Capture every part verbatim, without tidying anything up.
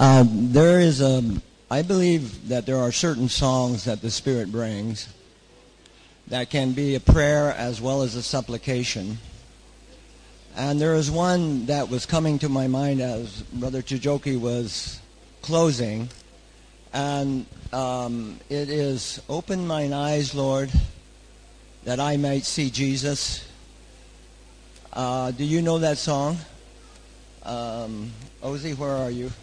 Uh, there is a, I believe that there are certain songs that the Spirit brings that can be a prayer as well as a supplication. And there is one that was coming to my mind as Brother Chijoki was closing. And um, it is, "Open mine eyes, Lord, that I might see Jesus." Uh, do you know that song? Um, Ozzy, where are you?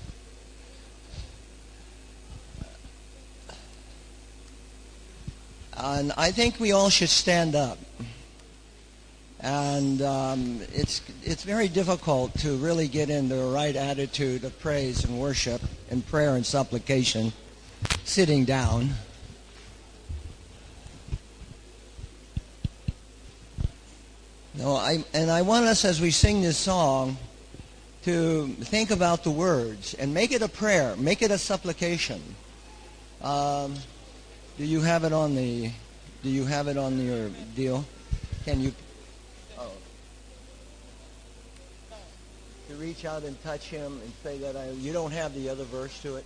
And I think we all should stand up. And um, it's it's very difficult to really get in the right attitude of praise and worship and prayer and supplication sitting down. No, I and I want us, as we sing this song, to think about the words and make it a prayer, make it a supplication. Um, do you have it on the? Do you have it on your deal? Can you? Oh, to reach out and touch him and say that I. You don't have the other verse to it.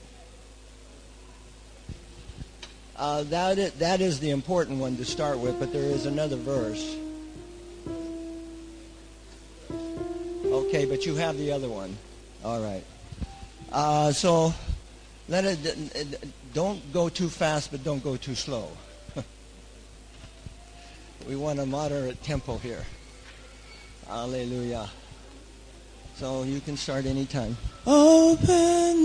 Uh, that is, that is the important one to start with, but there is another verse. Okay, but you have the other one. All right. Uh, so let it. Don't go too fast, but don't go too slow. We want a moderate tempo here. Hallelujah. So you can start anytime. Open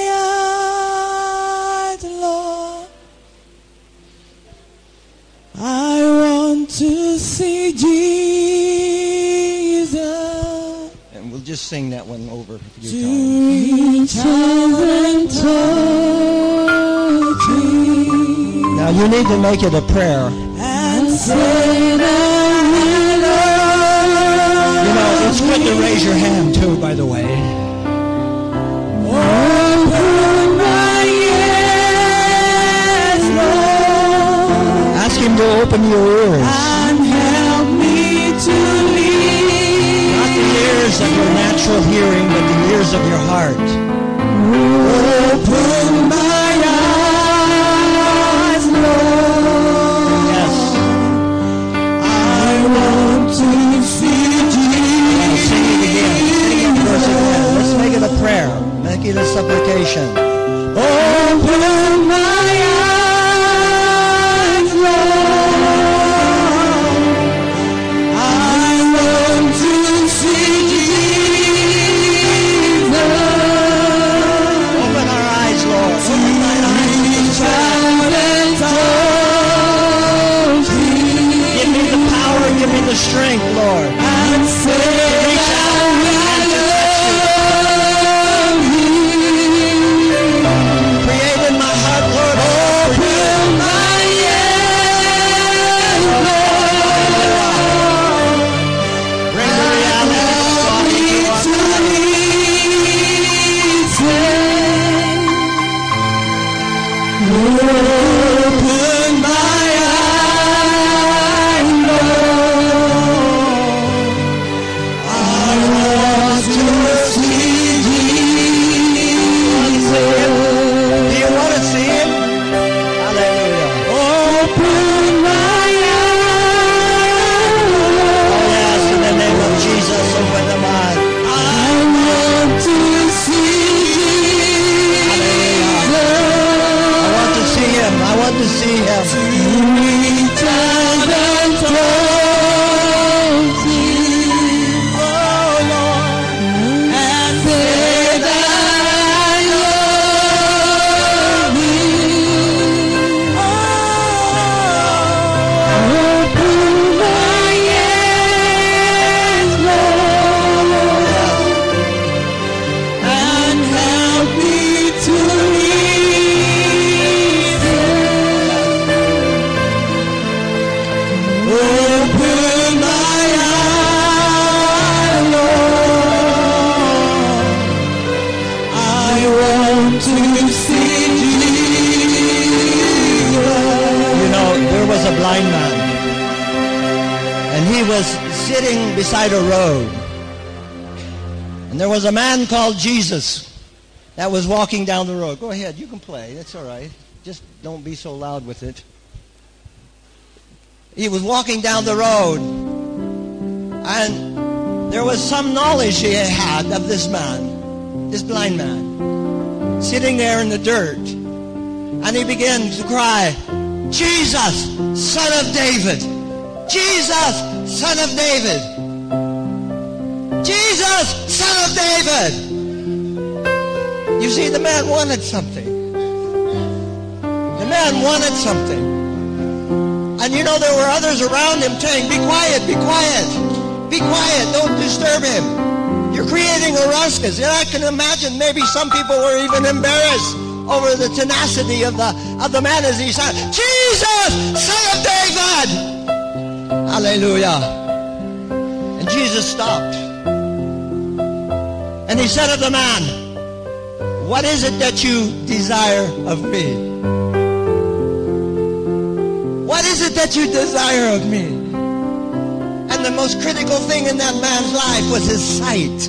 my eyes, Lord. I want to see Jesus. And we'll just sing that one over a few to times. Reach out and touch me. Now you need to make it a prayer. And say that we love. You know, it's good to raise your hand too, by the way. Open my ears, Lord. Ask him to open your ears. And help me to lead. Not the ears of your natural hearing, but the ears of your heart. Open my eyes, Lord. Yes. I want to see Now sing it again. Sing it verse again. Let's make it a prayer. Make it a supplication. Open my eyes, Lord. I want to see Jesus. Open our eyes, Lord. Open thine eyes to the Spirit. Give me the power, give me the strength, Lord. And say Reach out and to touch you. Create in my heart, Lord. open my ears, Lord. Bring the reality of God into our To lives. open my eyes, Lord. I want to see Jesus. Do you want to see him? Hallelujah. Open my eyes, Oh yes, in the name of Jesus, open them eyes. I want to see Jesus. I want to see him. I want to see him. Reach out and touch me, oh Lord, and say that I love you. Oh, open my ears, Lord, and help me to open my eyes, Lord. I want to see Jesus. You know, there was a blind man, and he was sitting beside a road. And there was a man called Jesus. that was walking down the road. Go ahead, you can play. That's all right. Just don't be so loud with it. He was walking down the road, and there was some knowledge he had of this man, this blind man, sitting there in the dirt. And he began to cry, Jesus, Son of David. Jesus, Son of David. Jesus, Son of David. You see, the man wanted something. The man wanted something. And you know, there were others around him saying, be quiet, be quiet. Be quiet, don't disturb him. You're creating a ruckus. And I can imagine maybe some people were even embarrassed over the tenacity of the of the man as he said, Jesus, Son of David. Hallelujah. And Jesus stopped. And he said of the man, what is it that you desire of me? What is it that you desire of me? And the most critical thing in that man's life was his sight.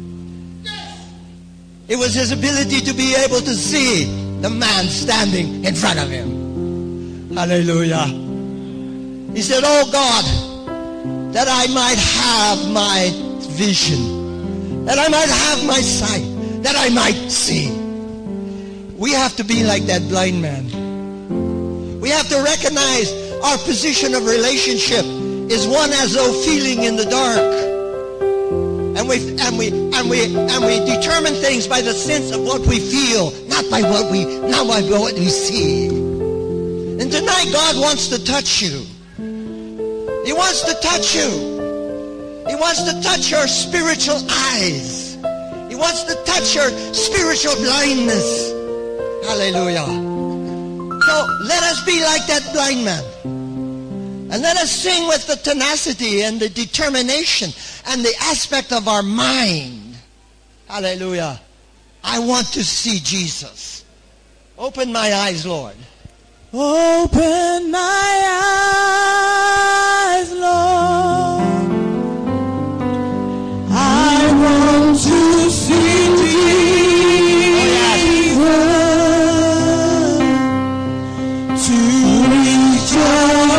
It was his ability to be able to see the man standing in front of him. Hallelujah. He said, oh God, that I might have my vision, that I might have my sight, that I might see. We have to be like that blind man. We have to recognize our position of relationship is one as though feeling in the dark. And we and we and we and we determine things by the sense of what we feel, not by what we not by what we see. And tonight God wants to touch you. He wants to touch you. He wants to touch your spiritual eyes. He wants to touch your spiritual blindness. Hallelujah. So let us be like that blind man. And let us sing with the tenacity and the determination and the aspect of our mind. Hallelujah. I want to see Jesus. Open my eyes, Lord. Open my eyes, Lord. I want to see Jesus. To reach your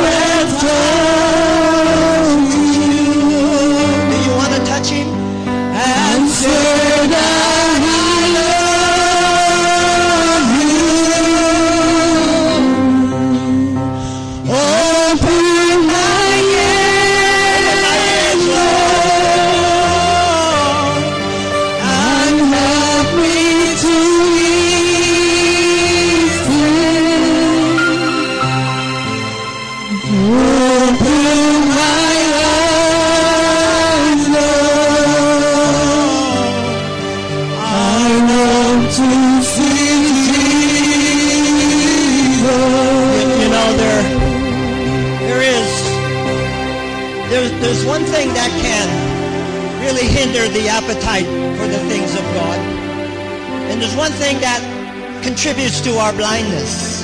There's one thing that can really hinder the appetite for the things of God. And there's one thing that contributes to our blindness.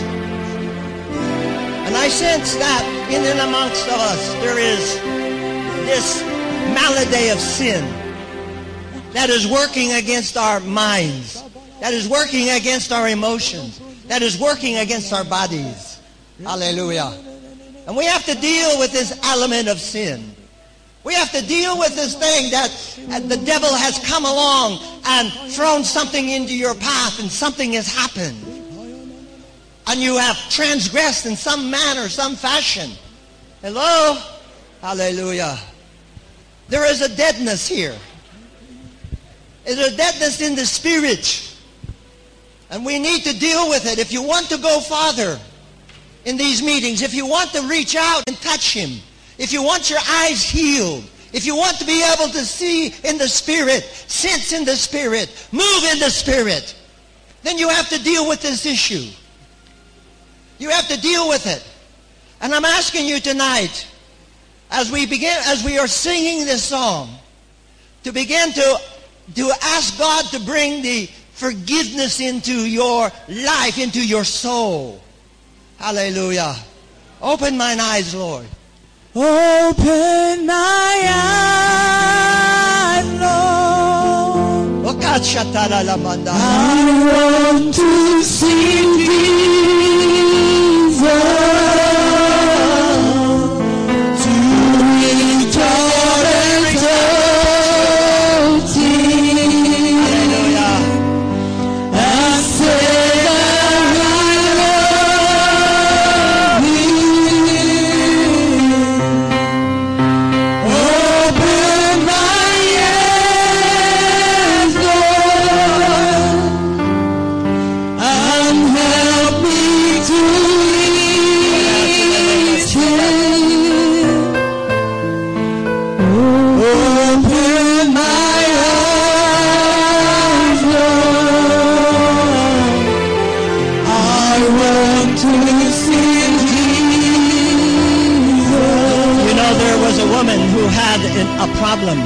And I sense that in and amongst us there is this malady of sin that is working against our minds, that is working against our emotions, that is working against our bodies. Hallelujah. And we have to deal with this element of sin. We have to deal with this thing that the devil has come along and thrown something into your path and something has happened. And you have transgressed in some manner, some fashion. Hello? Hallelujah. There is a deadness here. There's a deadness in the spirit. And we need to deal with it. If you want to go farther in these meetings, if you want to reach out and touch him, if you want your eyes healed, if you want to be able to see in the Spirit, sense in the Spirit, move in the Spirit, then you have to deal with this issue. You have to deal with it. And I'm asking you tonight, as we begin, as we are singing this song, to begin to, to ask God to bring the forgiveness into your life, into your soul. Hallelujah. Open mine eyes, Lord. Open my eyes, Lord. Ashataralamanda. I want to see Jesus, to reach out and touch Him, Hallelujah. and say that I love Him. Open my ears, Lord, and help me to reach Him. Open my eyes, Lord, I want to see Jesus. You know, there was a woman who had an, a problem.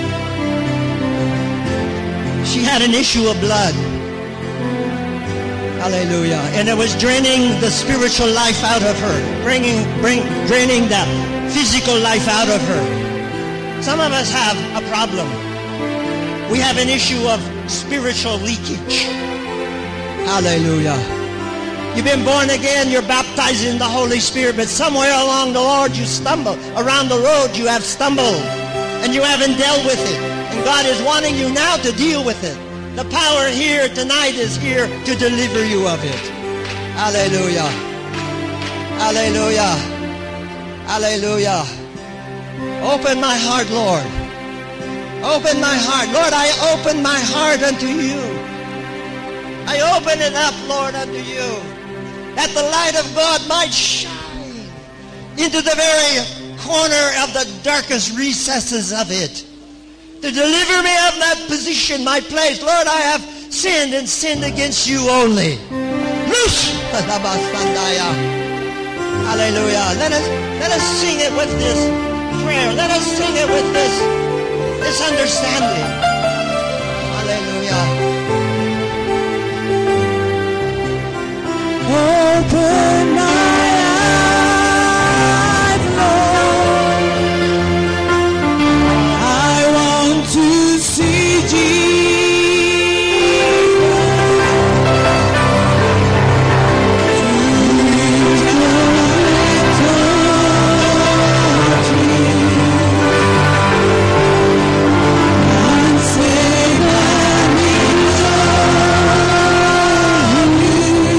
She had an issue of blood. Hallelujah. And it was draining the spiritual life out of her, bringing, bring, draining the physical life out of her. Some of us have a problem. We have an issue of spiritual leakage. Hallelujah. You've been born again, you're baptized in the Holy Spirit, but somewhere along the Lord you stumble. Around the road you have stumbled, and you haven't dealt with it. And God is wanting you now to deal with it. The power here tonight is here to deliver you of it. Hallelujah. Hallelujah. Hallelujah. Open my heart, Lord. Open my heart. Lord, I open my heart unto you. I open it up, Lord, unto you, that the light of God might shine into the very corner of the darkest recesses of it, to deliver me of that position, my place. Lord, I have sinned and sinned against you only. Loose! Hallelujah. Let us, let us sing it with this prayer. Let us sing it with this, this understanding. Hallelujah. Open my eyes, Lord, I want to see Jesus, to reach out and touch Him, and say that we love You.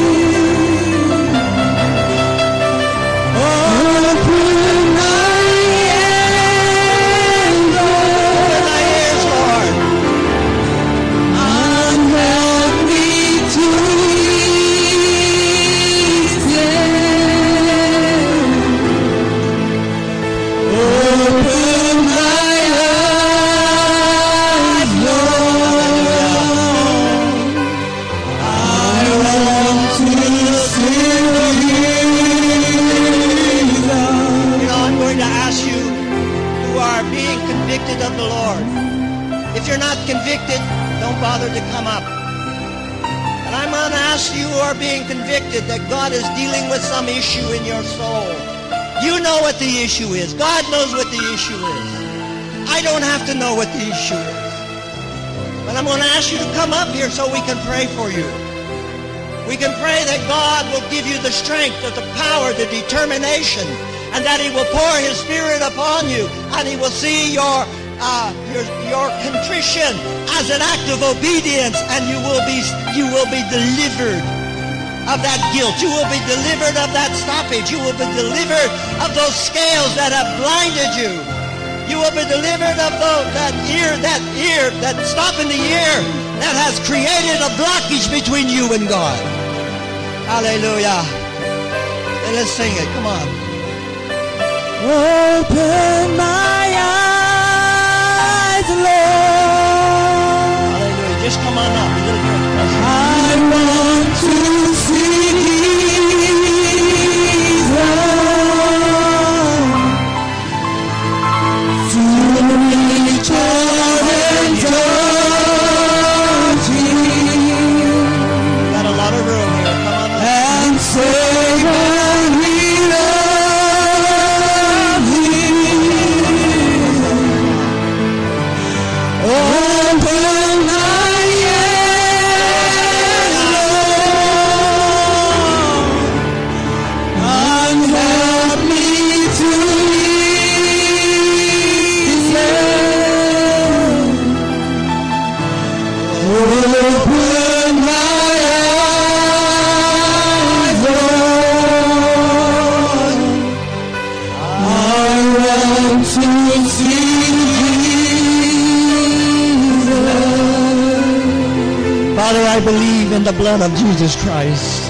Of the Lord. If you're not convicted, don't bother to come up. And I'm going to ask you who are being convicted that God is dealing with some issue in your soul. You know what the issue is. God knows what the issue is. I don't have to know what the issue is. But I'm going to ask you to come up here so we can pray for you. We can pray that God will give you the strength, the power, the determination, and that He will pour His Spirit upon you, and He will see your uh, your your contrition as an act of obedience, and you will be you will be delivered of that guilt. You will be delivered of that stoppage. You will be delivered of those scales that have blinded you. You will be delivered of those, that ear, that ear, that stop in the ear that has created a blockage between you and God. Hallelujah. And let's sing it. Come on. Open my eyes, Lord. Hallelujah. Just come on up. A little bit. I want to see Jesus, to reach out and touch Him, Got a lot of room here. Come on up. and say that we love Him. Open my Father, I believe in the blood of Jesus Christ.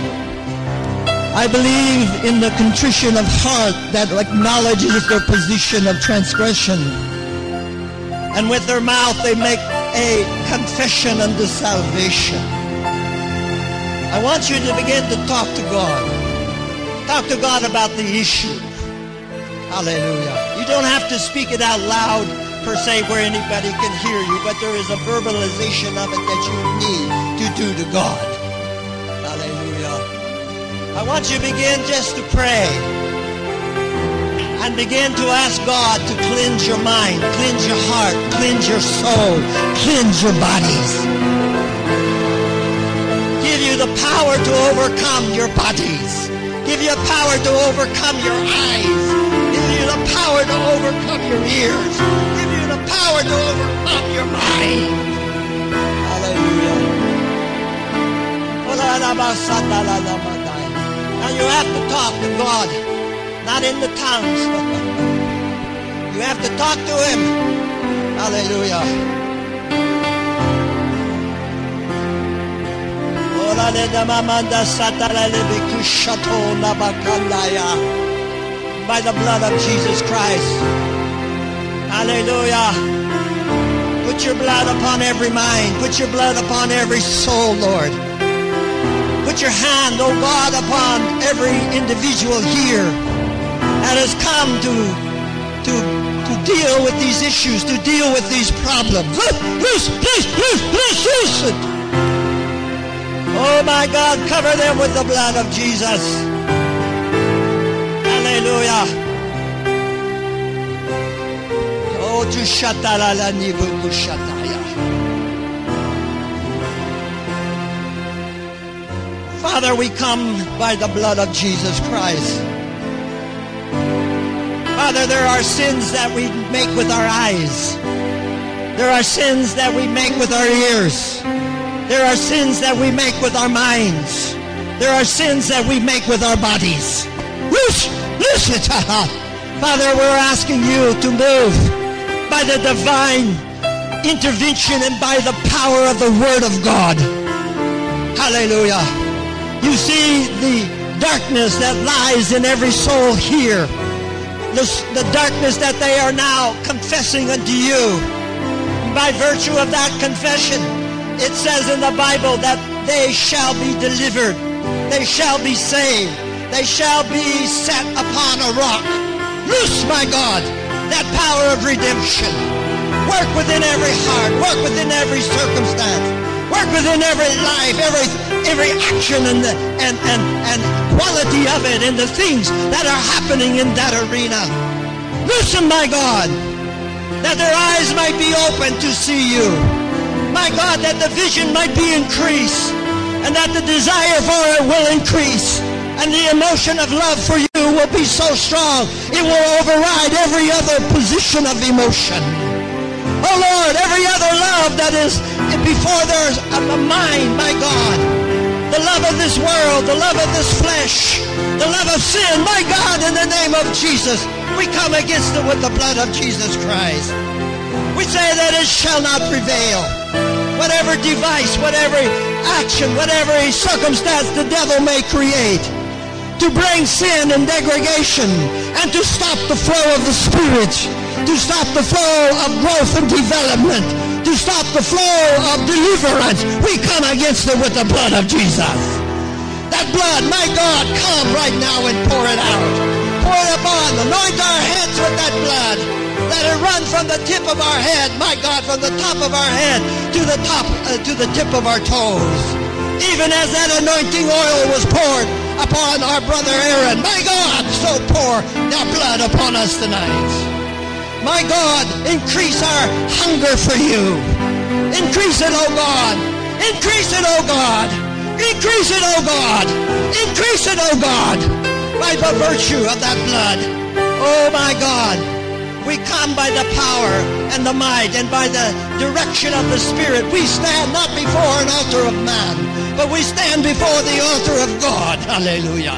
I believe in the contrition of heart that acknowledges their position of transgression. And with their mouth they make a confession unto salvation. I want you to begin to talk to God. Talk to God about the issue. Hallelujah. You don't have to speak it out loud per se where anybody can hear you, but there is a verbalization of it that you need to do to God. Hallelujah. I want you to begin just to pray and begin to ask God to cleanse your mind, cleanse your heart, cleanse your soul, cleanse your bodies. Give you the power to overcome your bodies. Give you power to overcome your eyes. Give you the power to overcome your ears. Give you the power to overcome your mind. Hallelujah. Now you have to talk to God, not in the tongues. You have to talk to Him. Hallelujah. By the blood of Jesus Christ. Hallelujah. Put your blood upon every mind. Put your blood upon every soul, Lord. Put your hand, oh God, upon every individual here that has come to, to, to deal with these issues, to deal with these problems. Loose, loose, loose, loose, loose it. Oh my God, cover them with the blood of Jesus. Hallelujah. Oh, tu shatalala nivu kushataya. Father, we come by the blood of Jesus Christ. Father, there are sins that we make with our eyes. There are sins that we make with our ears. There are sins that we make with our minds. There are sins that we make with our bodies. Father, we're asking you to move by the divine intervention and by the power of the Word of God. Hallelujah. You see the darkness that lies in every soul here. The, the darkness that they are now confessing unto you. By virtue of that confession, it says in the Bible that they shall be delivered. They shall be saved. They shall be set upon a rock. Loose, my God, that power of redemption. Work within every heart. Work within every circumstance. Work within every life, every every action and the, and, and, and quality of it and the things that are happening in that arena. Listen, my God, that their eyes might be open to see you. My God, that the vision might be increased and that the desire for it will increase and the emotion of love for you will be so strong it will override every other position of emotion. Oh Lord, every other love that is before there's a mind, my God, the love of this world, the love of this flesh, the love of sin, my God, in the name of Jesus, we come against it with the blood of Jesus Christ. We say that it shall not prevail. Whatever device, whatever action, whatever circumstance the devil may create to bring sin and degradation and to stop the flow of the Spirit, to stop the flow of growth and development, to stop the flow of deliverance, we come against it with the blood of Jesus. That blood, my God, come right now and pour it out. Pour it upon, anoint our heads with that blood. Let it run from the tip of our head, my God, from the top of our head to the top, uh, to the tip of our toes. Even as that anointing oil was poured upon our brother Aaron, my God, so pour that blood upon us tonight. My God, increase our hunger for you. Increase it, oh God. Increase it, oh God. Increase it, oh God. Increase it, oh God. By the virtue of that blood. Oh my God. We come by the power and the might and by the direction of the Spirit. We stand not before an altar of man, but we stand before the altar of God. Hallelujah.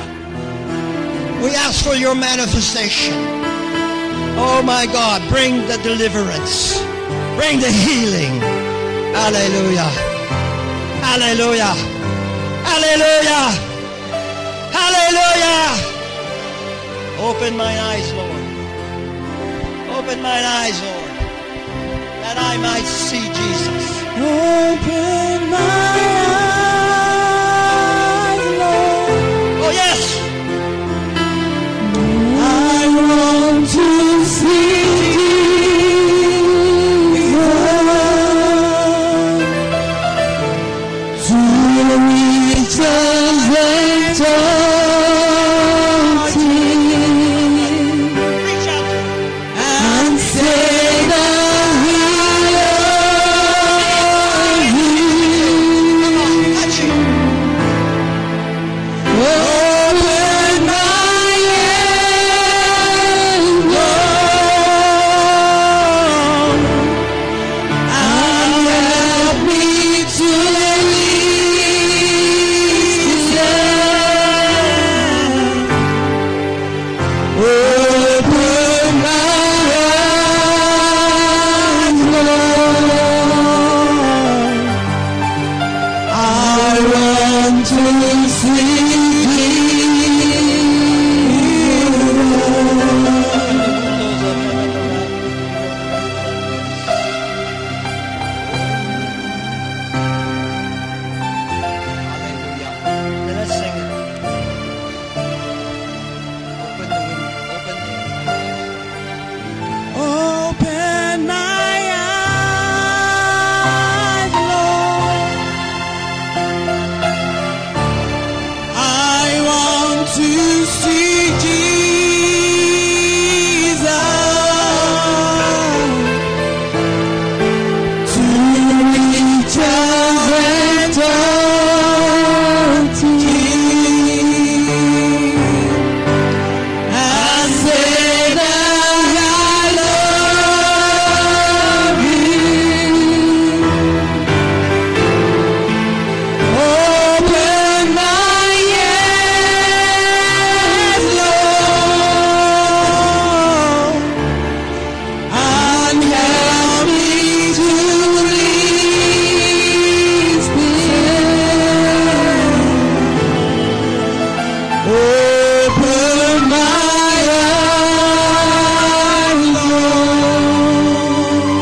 We ask for your manifestation. Oh my God, bring the deliverance. Bring the healing. Hallelujah. Hallelujah. Hallelujah. Hallelujah. Open my eyes, Lord. Open my eyes, Lord, that I might see Jesus. Open my eyes, Lord. Oh, yes. I want to see Jesus. To reach Reach out to him. and say that we love you. Come on, touch him. Open my eyes, Lord, and help me to release them. Open my eyes, Lord. I want to see Hallelujah. Let us sing it. Open the window. Open the Open my eyes, Lord. I want to see Jesus. To reach out and touch Him and say that I love you. Open my ears, Lord, and help me to release them. Open my eyes, Lord.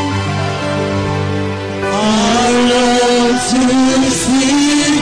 I want to see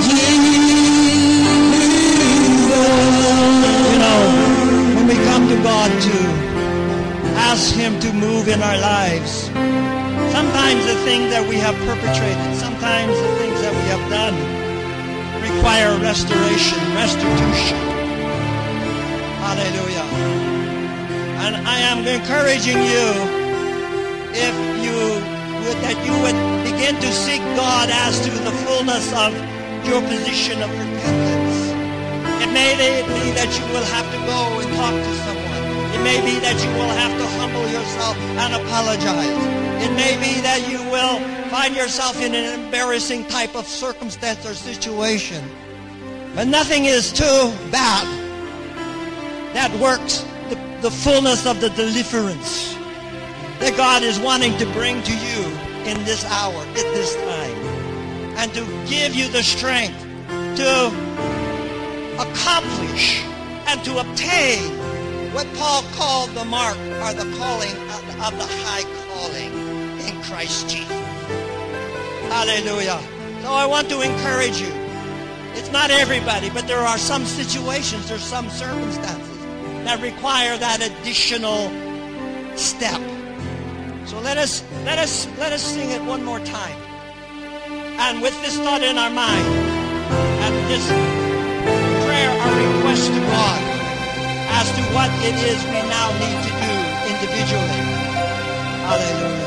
Jesus. You know, when we come to God to ask Him to move in our lives, sometimes the things that we have perpetrated, sometimes the things that we have done require restoration, restitution. Hallelujah. And I am encouraging you, if you would, that you would begin to seek God as to the fullness of your position of repentance. It may be that you will have to go and talk to someone. It may be that you will have to humble yourself and apologize. It may be that you will find yourself in an embarrassing type of circumstance or situation. But nothing is too bad that works the, the fullness of the deliverance that God is wanting to bring to you in this hour, at this time, and to give you the strength to accomplish and to obtain what Paul called the mark or the calling of, of the high calling in Christ Jesus. Hallelujah. So I want to encourage you. It's not everybody, but there are some situations, there's some circumstances that require that additional step. So let us let us let us sing it one more time. And with this thought in our mind, and this prayer or request to God as to what it is we now need to do individually. Hallelujah.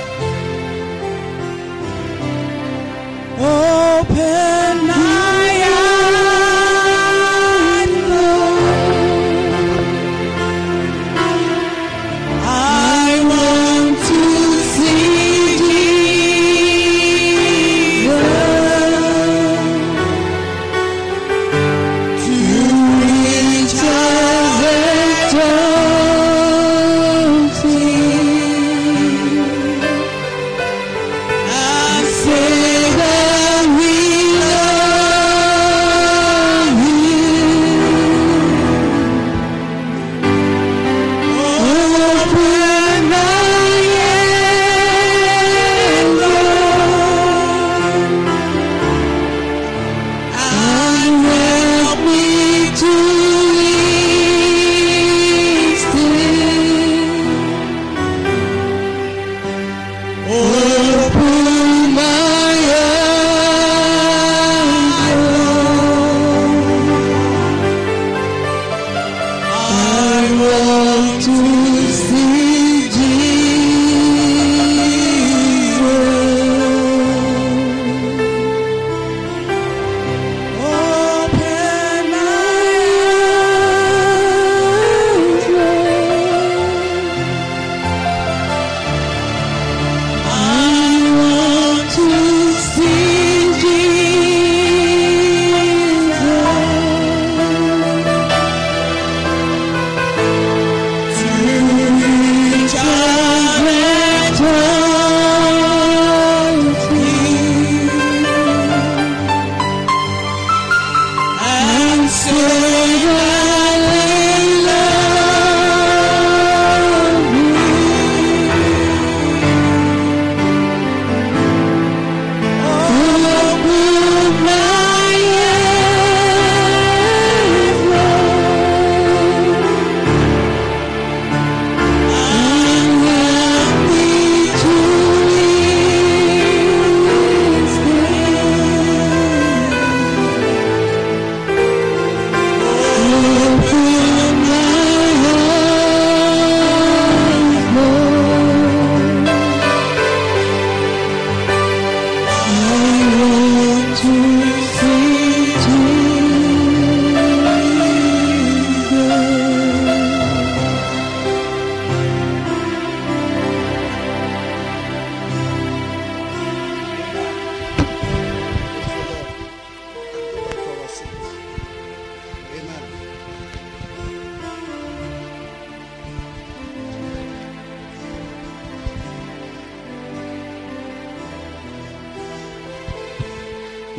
Open my eyes, Lord. I want to see Jesus. To reach out and touch Him and say that we love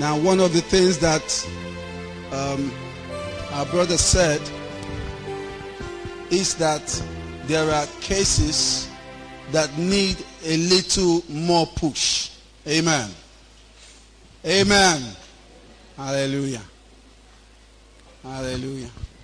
Now, one of the things that um, our brother said is that there are cases that need a little more push. Amen. Amen. Hallelujah. Hallelujah.